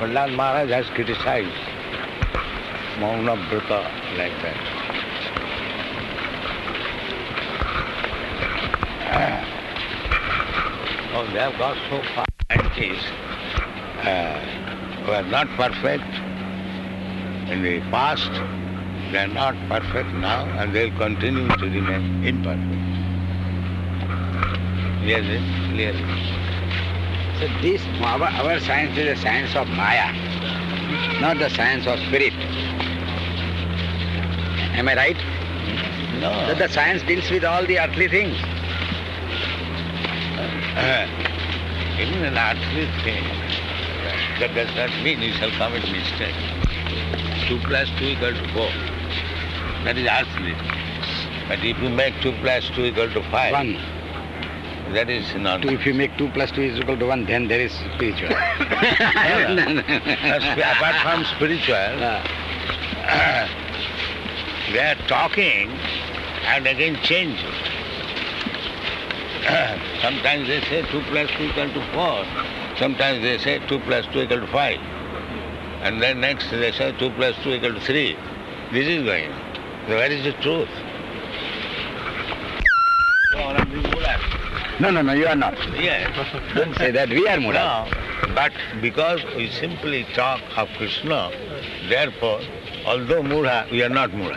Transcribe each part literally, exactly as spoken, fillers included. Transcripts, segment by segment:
Prahlad Maharaj has criticized Mauna Brata like that. Oh, they have got so far scientists uh, who are not perfect in the past, they are not perfect now, and they will continue to remain imperfect. Clearly? Clearly. So this, our, our science is a science of Maya, not the science of spirit. Am I right? No. That the science deals with all the earthly things. Uh, even an earthly thing, that does not mean you shall commit mistake. Two plus two equal to four. That is earthly. But if you make two plus two equal to five, One. that is not. Two, if you make two plus two is equal to one, then there is spiritual. Apart from spiritual, uh, they are talking and again change. Sometimes they say two plus two equal to four. Sometimes they say two plus two equal to five. And then next they say two plus two equal to three. This is going on. So where is the truth? No, no, no, you are not. Yes. Don't say that. We are Murad. No, but because we simply talk of Krishna, therefore, although Mura, we are not Mura.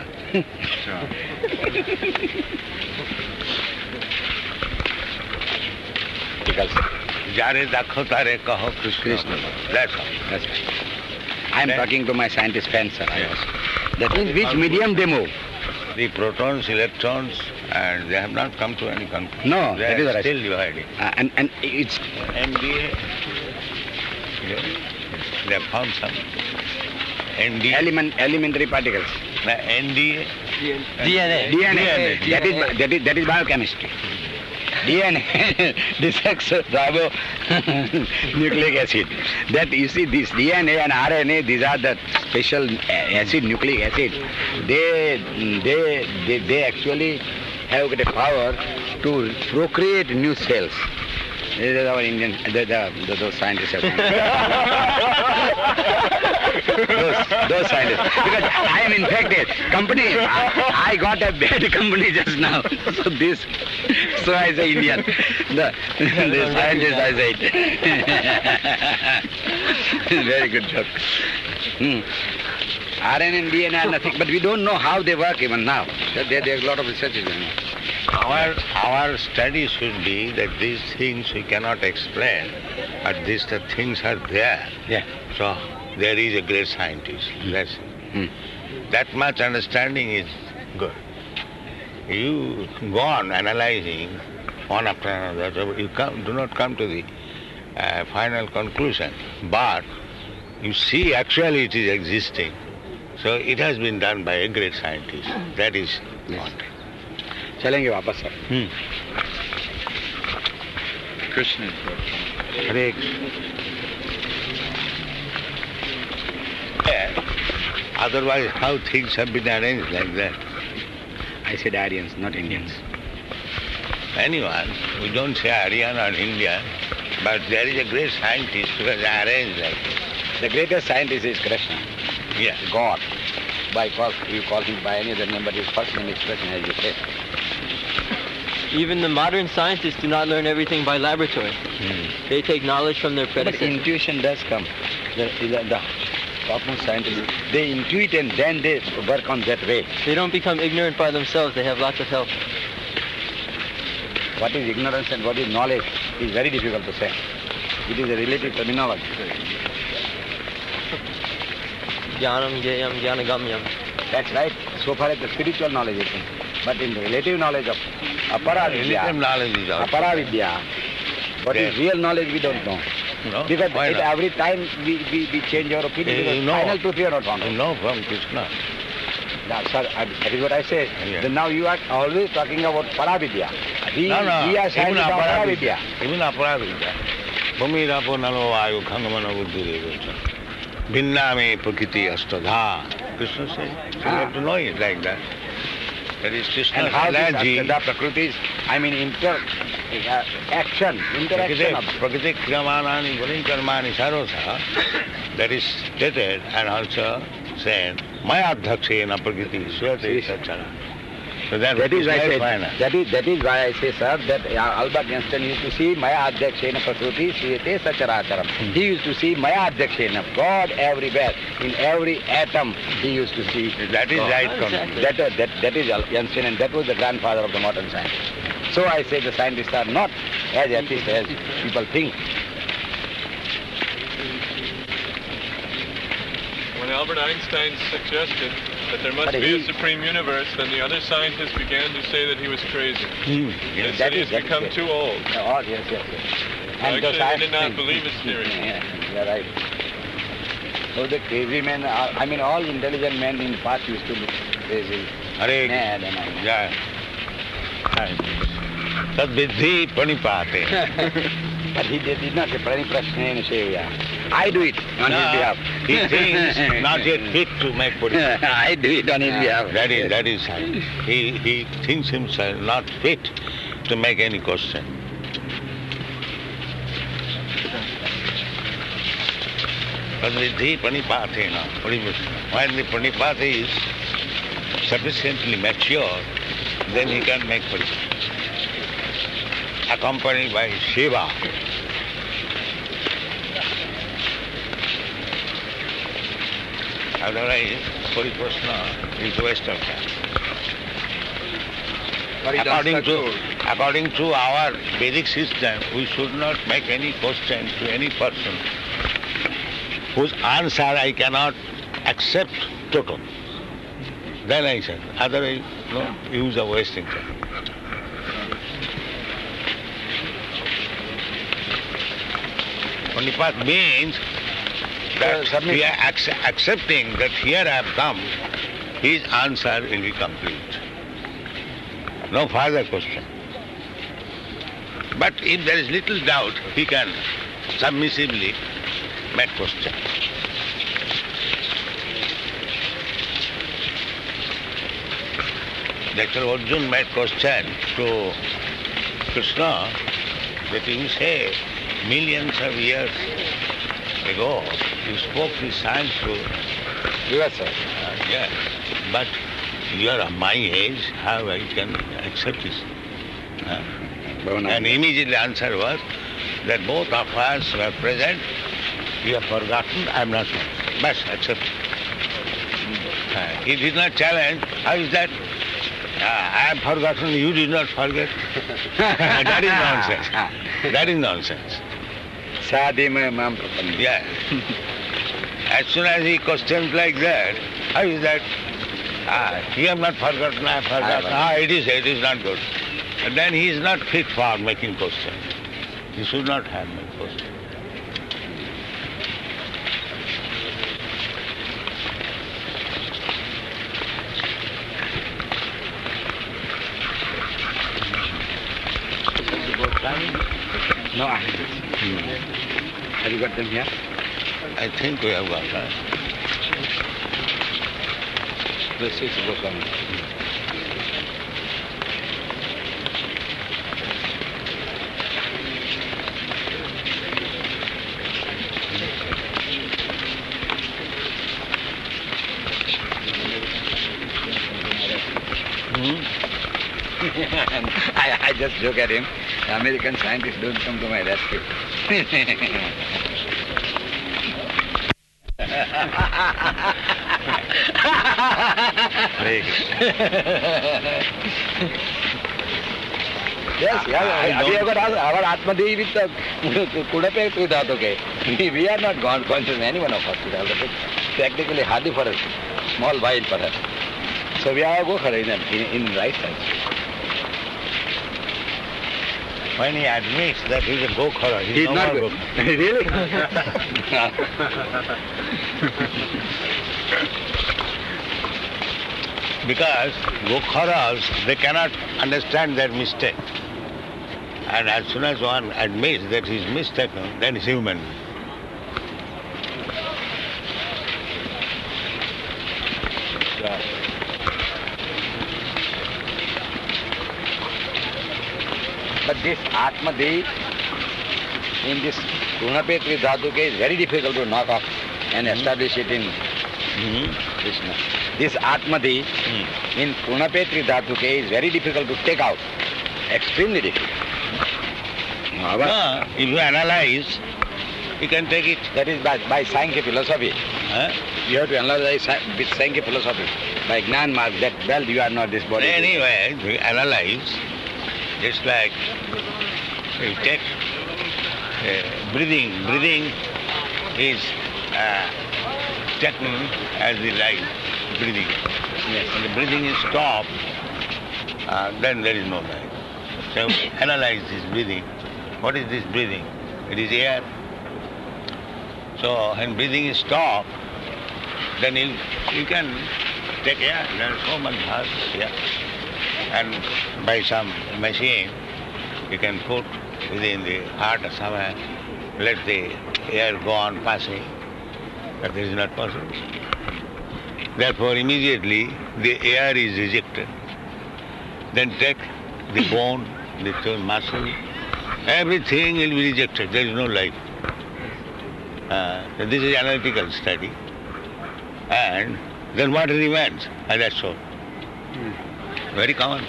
Because Jare dakho tare kaho Krishna. Krishna. That's all. that's right. I am Then- talking to my scientist friends, sir. I Yes. was. That means which medium they move. The protons, electrons, and they have not come to any conclusion. No, they that is are right. still dividing. Uh, and, and it's M D A, yeah, they have found some. N D A, element, elementary particles. uh, N D A, D N A. D N A. D N A. That is, bi- that is, that is biochemistry. D N A, desoxyribonucleic acid. That you see, this D N A and R N A, these are the special acid, nucleic acid. They, they, they, they actually have got a power to procreate new cells. This is our Indian, the, the, the, those scientists have found. those, those scientists. Because I am infected. Company, I, I got a bad company just now. So this, so I say Indian. The, the scientist, I say. Very good joke. Hmm. R N A and D N A are nothing, but we don't know how they work even now. There, there are a lot of research going on. Our, our study should be that these things we cannot explain, but these the things are there. Yeah. So there is a great scientist. That's it. Hmm. That much understanding is good. You go on analyzing one after another, you come, do not come to the uh, final conclusion, but you see actually it is existing. So it has been done by a great scientist. That is Yes. what. चलेंगे वापस sir. Krishna. Hare Yeah. Otherwise, how things have been arranged like that? I said Aryans, not Indians. Anyone, we don't say Aryan or Indian, but there is a great scientist who has arranged like that. The greatest scientist is Krishna, Yeah. God. By call, you call him by any other name, but his first name is Krishna, as you say. Even the modern scientists do not learn everything by laboratory. Hmm. They take knowledge from their But predecessors. intuition does come. The, the, the topmost scientists, they intuit and then they work on that way. They don't become ignorant by themselves. They have lots of help. What is ignorance and what is knowledge is very difficult to say. It is a relative terminology. Jnanam, Jayam, Jnanagamyam. That's right, so far as the spiritual knowledge is concerned. But in the relative knowledge of apara Relative vidya, knowledge is also. apara vidya, what is Yes. real knowledge we don't know. No? Because Why it, not? every time we, we, we change our opinion, You because know. final truth we are not found. You know from Krishna. Now, sir, I, that is what I say. Yeah. Then now you are always talking about paravidya. We, No, no. we are Even scientists of paravidya. aparavidya. Even aparavidya. Bhumi rapo nalo vayu khangamana buddhi devacha. Bhinname prakriti astadha. Krishna says. So you have to know it like that. That is Krishna's And how this analogy. the Prakriti is, I mean, inter, uh, action, interaction of... Prakriti kriyamanani guninkarmani sarosa. That is stated and also said, Maya adhyakshena prakriti swate sachara. So that, That is why I very said, final. that is, that is why I say, sir, that uh, Albert Einstein used to see Maya Adhyakshena Prakriti Sriyate Sacharacharam. He used to see Maya Adhyakshena, God everywhere, in every atom he used to see. That is God. right Exactly. concept. That, uh, that, that is Einstein, and that was the grandfather of the modern science. So I say the scientists are not as atheists as people think. When Albert Einstein suggested that there must But be he- a supreme universe, then the other scientists began to say that he was crazy. Hmm. They Yes. said That he is- has that is become it. too old. Oh, yes, yes, yes. Actually, the they science- did not believe his theory. Yeah, you're right. So the crazy men, are, I mean, all intelligent men in the past used to look crazy, Hare mad, and all. Yeah. Tad vidhi pranipate. But he did, did not say Praniprashne Shevya. I do it on No, his behalf. he thinks not yet fit to make pranipate. I do it on his behalf. That is, that is, he, he thinks himself not fit to make any question. Tadvidhi pranipatena. When the pranipata is sufficiently mature, then he can make pranipata. Accompanied by Shiva. Otherwise, Pariprashna is waste of time. According to, according to our Vedic system, we should not make any question to any person whose answer I cannot accept total. Then I said, otherwise, no use of wasting time. Panipat means that we are ac- accepting that here I have come, his answer will be complete. No further question. But if there is little doubt, he can submissively make question. Doctor Arjun made question to Krishna that you say millions of years ago you spoke this science to Yes, sir. uh, yes, but you are of my age, how I can accept this? Uh, and immediately answer was that both of us were present, you have forgotten, I am not. Bas, accept. Uh, he did not challenge, how is that? Uh, I have forgotten, you did not forget. That is nonsense. That is nonsense. Sadhima mam prapanna. Yeah. As soon as he questions like that, how is that? Ah, you have not forgotten, I have forgotten. Ah, it is, it is not good. And then he is not fit for making question. He should not have made question. No, I haven't. Have you got them here? I think we have got that. The six book on. And I, I just joke at him. The American scientists don't come to my rescue. Hare Krishna. Yes, yeah, I have you don't- ever asked our Atmadevi with the Kudape Kudatoke? We, we are not gone conscious, any one of us would have the technically hardly for a small while for us. So we are go for in, in, in right sense. When he admits that he is a Gokhara, he is He's no not more good. Gokhara. Really? Because Gokharas, they cannot understand their mistake. And as soon as one admits that he is mistaken, then he is human. this Atmadi in this Purnapetri Dhatuke is very difficult to knock off and establish it in Mm-hmm. Krishna. This Atmadi Mm. in Purnapetri Dhatuke is very difficult to take out. Extremely difficult. However, No, if you analyze, you can take it. that is by, by Sankhya philosophy. Huh? You have to analyze Sa- with Sankhya philosophy. By Gnan Mark, that, well, you are not this body. Anyway, we analyze, just like you take uh, breathing. Breathing is uh, taken as the life, breathing. Yes. When the breathing is stopped, uh, then there is no life. So analyze this breathing. What is this breathing? It is air. So when breathing is stopped, then you, you can take air. There is so much heart here. And by some machine, you can put within the heart or somewhere, let the air go on passing. But this is not possible. Therefore, immediately the air is rejected. Then take the bone, the t- muscle, everything will be rejected. There is no life. Uh, so this is analytical study. And then what remains? And that's all. Very common.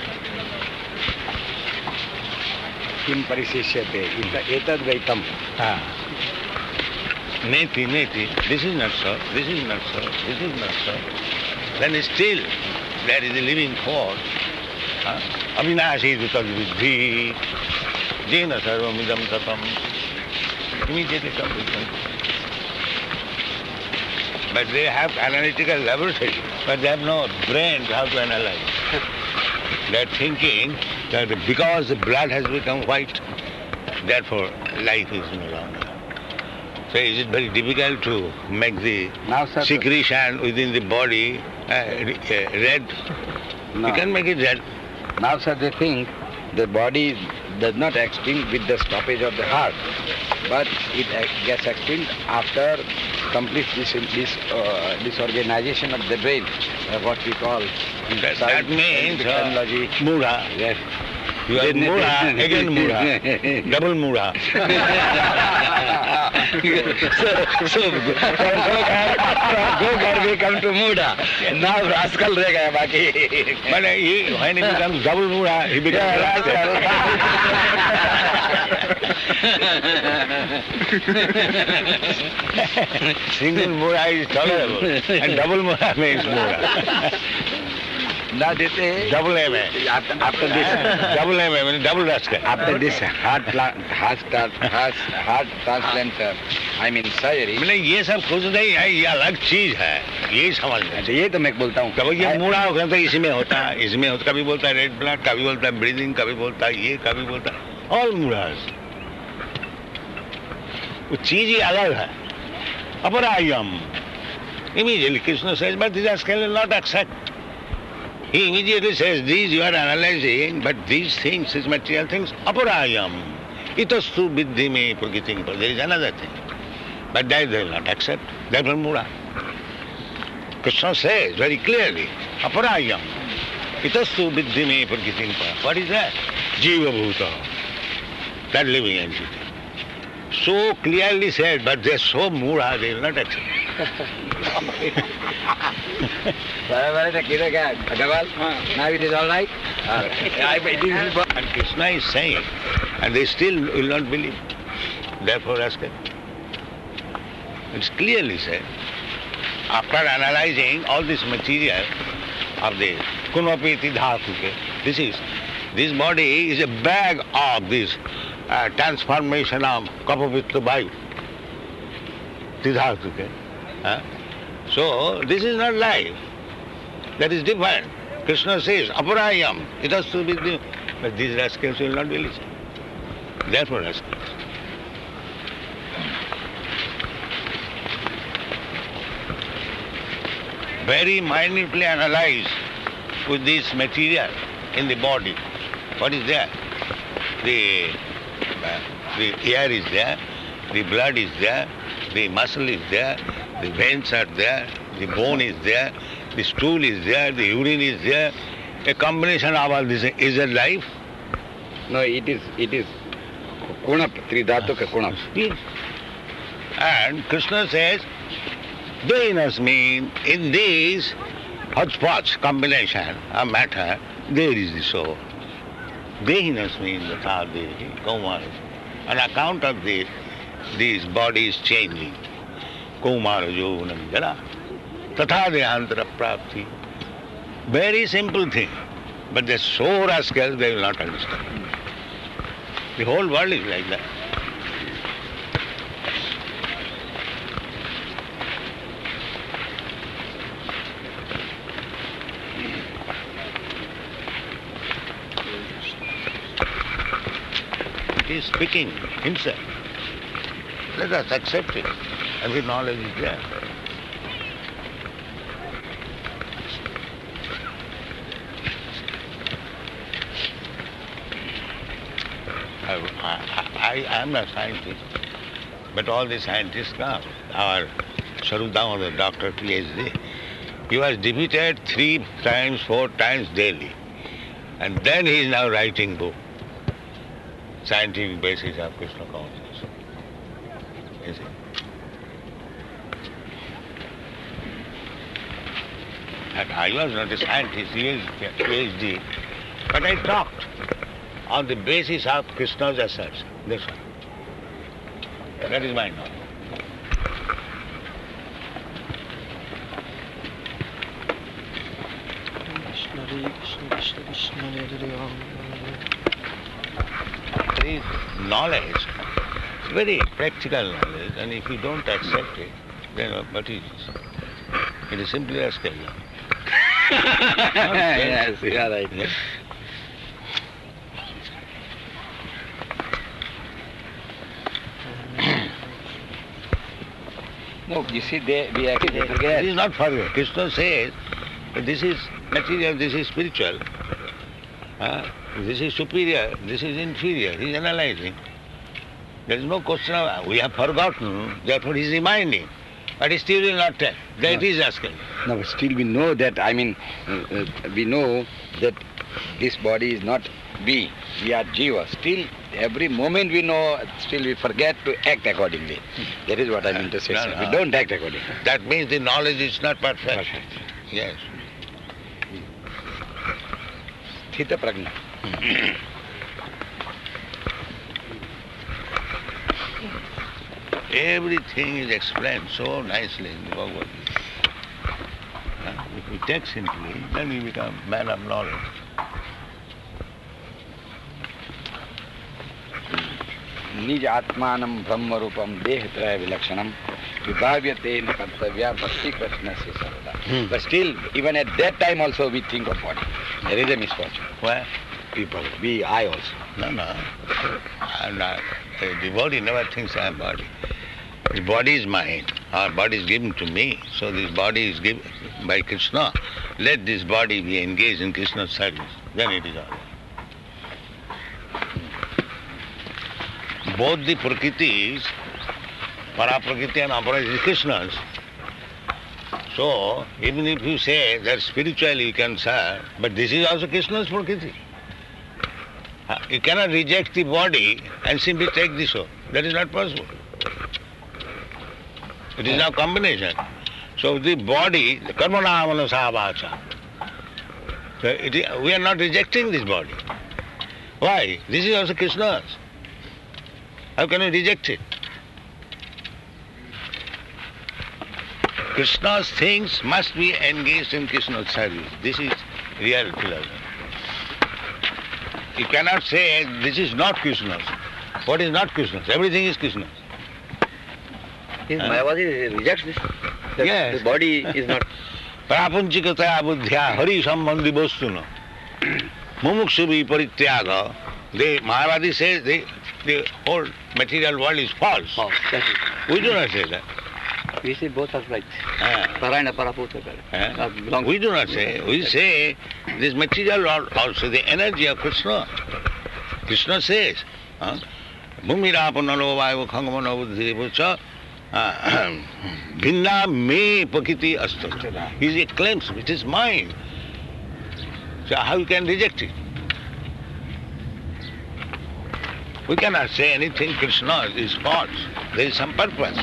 Kim pariseshyate, etad vaitam. Ah. Neti, neti, this is not so, this is not so, this is not so. Then still there is a living force. Huh? Avinashi vital vidhi, jena sarvam idam tatam. Immediately comes to them. But they have analytical laboratory, but they have no brain how to analyze. They are thinking that because the blood has become white, therefore life is no longer. So is it very difficult to make the Now, sir, secretion within the body uh, uh, red? No. You can make it red. Now, sir, they think the body does not extinct with the stoppage of the heart, but it ex- gets extinct after complete dis- dis- uh, disorganization of the brain, uh, what we call That, science- that means uh, terminology. mura. Yes. You are mura, again mura, double mura. so, so, go घर में come to Muda. Now rascal रह गया बाकी. But uh, he, when he becomes double mura, he becomes Single mura is tolerable, and double mura means mura. Now they say Double M A. after, after this. Double M A means double rascal. After this heart pla- heart, tra- heart, heart transplant, uh, I mean surgery. मतलब ये सब कुछ नहीं है, ये अलग चीज है, ये समझ लें. तो ये तो मैं बोलता हूँ. कभी ये मुड़ा हो गया इसमें होता है, इसमें होता, कभी बोलता है रेड ब्लड, कभी बोलता है ब्रीदिंग, कभी बोलता है ये, कभी बोलता है ऑल मुड़ास. वो चीज ही अलग है. अपरायम. Immediately Krishna says, but these rascals will not accept. He immediately says, these you are analyzing, but these things, these material things, aparayam. Itastu viddhi me prakiting. There is another thing. But that they will not accept. That will mura. Krishna says very clearly, aparayam. Itastu viddhi me prakiting. What is that? Jiva bhuta. That living entity. So clearly said, but they are so mura, they will not accept. Now it is all right? And Krishna is saying, and they still will not believe. Therefore, ask it. It's clearly said. After analyzing all this material of the Kunvapiti Dhatuke, this is, this body is a bag of this uh, transformation of Kapapitta Vayu. Dhatuke. Huh? So, this is not life. That is different. Krishna says, aparayam, it has to be the... But these rascals will not believe. Therefore rascals. Very minutely analyze with this material in the body. What is there? The, uh, the air is there, the blood is there, the muscle is there, the veins are there, the bone is there, the stool is there, the urine is there. A combination of all this. Is it life? No, it is, it is kunap, tridhatuka kunap. Yes. And Krishna says, Dehinas mean in these hodgepodge combination of matter, there is the soul. Dehinas means Yatha Dehi, Kaumara. On account of this, this body is changing. Kaumara Yovanam Jara. Tatha Dehantara Prapti. Very simple thing. But the so rascals, they will not understand. The whole world is like that. He is speaking himself. Let us accept it. Every knowledge is there. I, I, I am a scientist, but all the scientists come. Our Sarup Damodar, Doctor PhD, he was defeated three times, four times daily. And then he is now writing book, Scientific Basis of Krishna Consciousness. You see? And I was not a scientist, he was a PhD, but I talked on the basis of Krishna's assertion. This one. That is my knowledge. This knowledge, very practical knowledge, and if you don't accept it, then what is it? It is simply a skill. Yes, you are right. Yes. No, you see, they, we actually It forget. is not forget. Krishna says, this is material, this is spiritual. Huh? This is superior, this is inferior. He is analyzing. There is no question of, we have forgotten, therefore he is reminding. But he still will not tell. That No. is asking. No, but still we know that, I mean, uh, uh, we know that this body is not we, we are jiva. Still, every moment we know, still we forget to act accordingly. That is what I mean to say. No, sir. no. We don't act accordingly. That means the knowledge is not perfect. Perfect. Yes. Sthita prajna. Everything is explained so nicely in the Bhagavad Gita. Huh? If we take simply, then we become man of knowledge. निज आत्मानं ब्रह्म रूपम देह त्रय विलक्षणम विभाव्यते न कर्तव्या भक्ति कृष्ण से सर्वदा. But still, even at that time also we think of body. There is a misfortune. Why? People, we, I also. No, no. I'm not. The body never thinks I am body. The body is mine. Our body is given to me. So this body is given by Krishna. Let this body be engaged in Krishna's service. Then it is all right. Both the Prakritis, Paraprakriti and Aparakriti is Krishna's. So, even if you say that spiritually you can serve, but this is also Krishna's Prakriti. Uh, You cannot reject the body and simply take the soul. That is not possible. It is now combination. So the body, the karmana manasa vacha. So it is, we are not rejecting this body. Why? This is also Krishna's. How can we reject it? Krishna's things must be engaged in Krishna's service. This is real philosophy. You cannot say this is not Krishna's. What is not Krishna's? Everything is Krishna's. His Huh? Mayavadi rejects this. That Yes. the body is not. Prapunchikataya buddhya hari sambandhi bostuna. Mumukshubi parityaga. The Mayavadi says the, the whole material world is false. Oh, that's it. We do not say that. We say both are right. Ah. Parayana Paraputa. Eh? belong- We do not say. We say this material world also the energy of Krishna. Krishna says, Bhumirāpanalo vāyava khangamano buddhi bucha bhinna me pakiti astu. He claims it is mine. So how you can reject it? We cannot say anything Krishna is false. There is some purpose.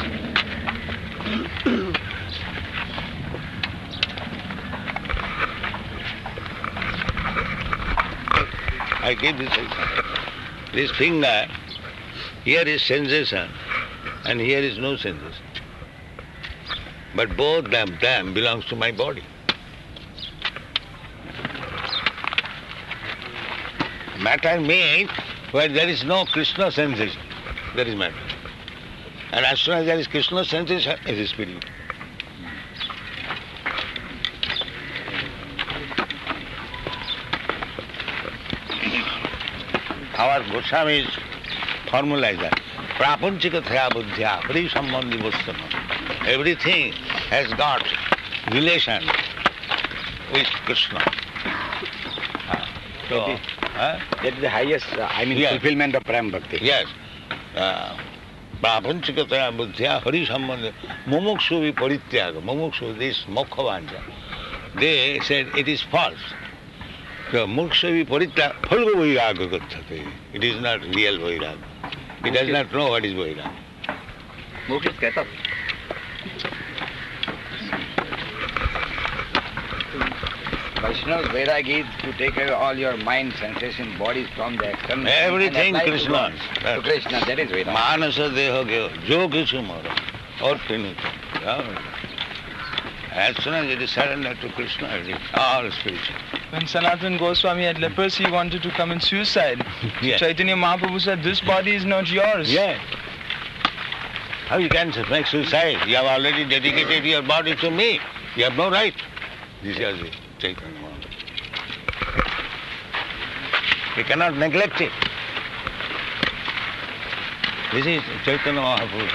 I give this example. This finger, here is sensation and here is no sensation. But both them, them belongs to my body. Matter means where there is no Krishna sensation, that is matter. And as soon as there is Krishna sensation, it is spirit. Our Goswami's formula is that prapanchika thaya buddhya hari sambandhi vastana. Everything has got relation with Krishna. Uh, so, uh, That is the highest, uh, I mean, Yes. fulfillment of Prem Bhakti. yes, uh, prapanchika thaya buddhya hari sambandhi mumukshu viparityaga, mumukshu, this mokkhavanja. They said it is false. So, muksha viparityaga phalga vairaga gathate. It is not real vairaga. He does not know what is vairaga. Moksha is कहता. Vaishnava's Vairagi is to take away all your mind, sensation, bodies from the external. Everything and apply Krishna. To, God. to Krishna, that is Vairagi. Manasa deha gyo, jo kichu mara, or pinita. As soon as it is surrendered to Krishna, it is all spiritual. When Sanatana Goswami had leprosy, he wanted to commit suicide. Yes. Chaitanya Mahaprabhu said, this body is not yours. Yes. How you can make suicide? You have already dedicated your body to me. You have no right. This is the Chaitanya Mahaprabhu. You cannot neglect it. This is Chaitanya Mahaprabhu.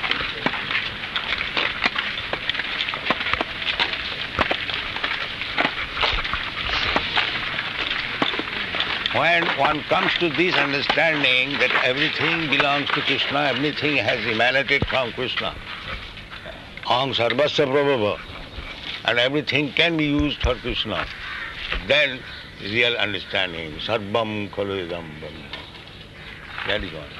When one comes to this understanding that everything belongs to Krishna, everything has emanated from Krishna, aham sarvasya prabhava, and everything can be used for Krishna, then real understanding, sarvam khalu idam brahma. That is all.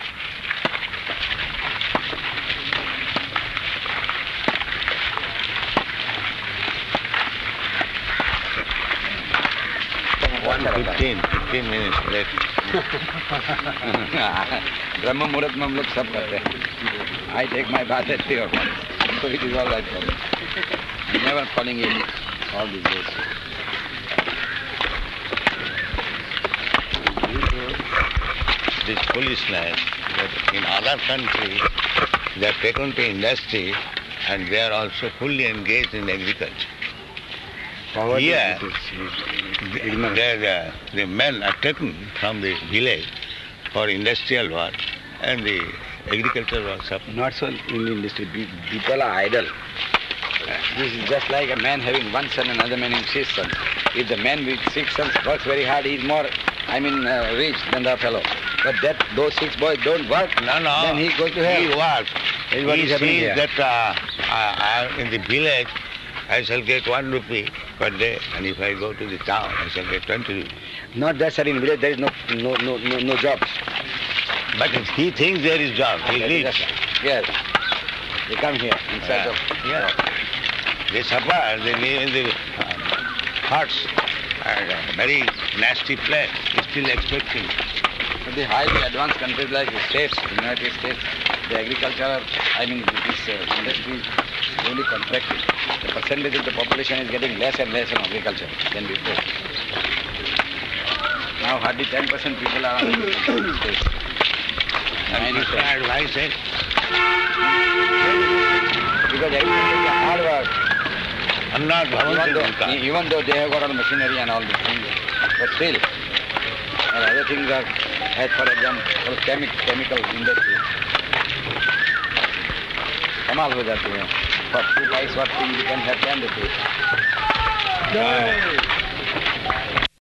One fifteen, fifteen minutes late. Brahma Muhurat mein hum log sab karte hain. I take my bath at three o'clock. So it is all right for me. I'm never falling in all these days. This foolishness that in other countries they are taken to industry and they are also fully engaged in agriculture. Here, the, the, the men are taken from the village for industrial work and the agricultural work suffer. Not so in the industry. Pe- People are idle. This is just like a man having one son and another man having six sons. If the man with six sons works very hard, he is more, I mean, uh, rich than the fellow. But that those six boys don't work, No, no. then he goes to hell. He works. That is what He is happening sees here. that uh, I, I, in the village I shall get one rupee per day, and if I go to the town I shall get twenty rupees. Not that sir, in village there is no no no no, no jobs. But if he thinks there is job, he That is reads. just- Yes. They come here inside Yeah. of Yeah. They suffer, they live in the um, huts, and a very nasty place, still expecting. But the highly advanced countries like the States, United States, the agriculture, I mean this uh, industry is really contracting. The percentage of the population is getting less and less in agriculture than before. Now hardly ten percent people are on the States. And Nine Krishna percent. advises, Because agriculture is a hard work. Annat Even bhavanti though, bhuta. even though they have got all machinery and all these things, but still, and other things are, as for example, chemic, chemical industry. कमाल हो जाती है. For two pice what thing you can have ten rupees. Jai.